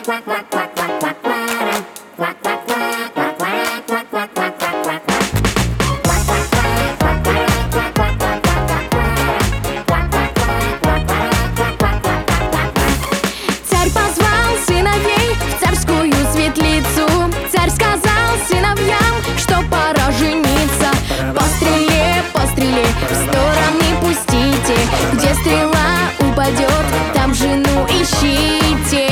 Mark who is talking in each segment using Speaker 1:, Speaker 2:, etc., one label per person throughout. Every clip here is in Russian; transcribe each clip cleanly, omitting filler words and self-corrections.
Speaker 1: Царь позвал сыновей в царскую светлицу. Царь сказал сыновьям, что пора жениться. По стреле, в стороны пустите. Где стрела упадет, там жену ищите.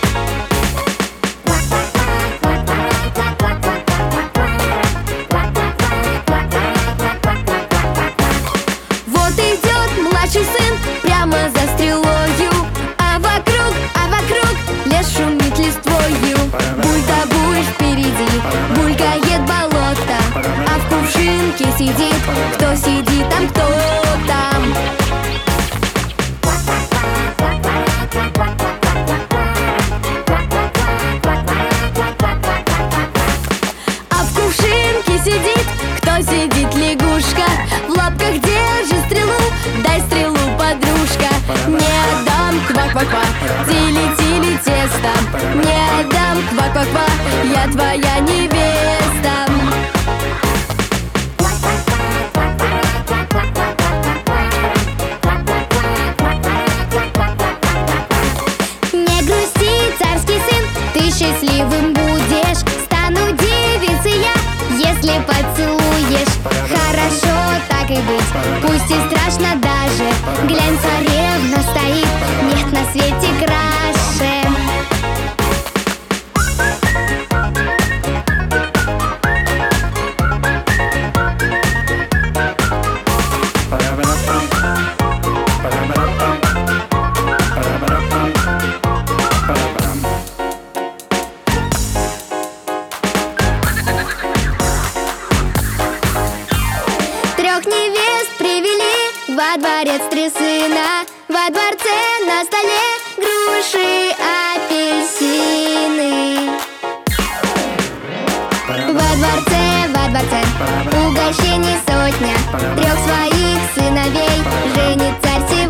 Speaker 1: Вот идет младший сын прямо за стрелою, а вокруг лес шумит листвою. Буль-да-буль впереди, булькает болото, а в кувшинке сидит, кто сидит там, кто там. А в кувшинке сидит, кто сидит, лягушка. В лапках держит стрелу, дай стрелу, подружка. Не отдам, ква-ква-ква, тили-тили тесто. Не отдам, ква-ква-ква, я твоя невеста. Не грусти, царский сын, ты счастливым будешь. Стану девицей я, если поцелуешь. Хорошо, так и быть, пусть и страшно даже. Глянь, царевна стоит, нет на свете краше. Трех невест привели во дворец три сына. Во дворце на столе груши, апельсины. Во дворце угощений сотня. Трех своих сыновей женит царь.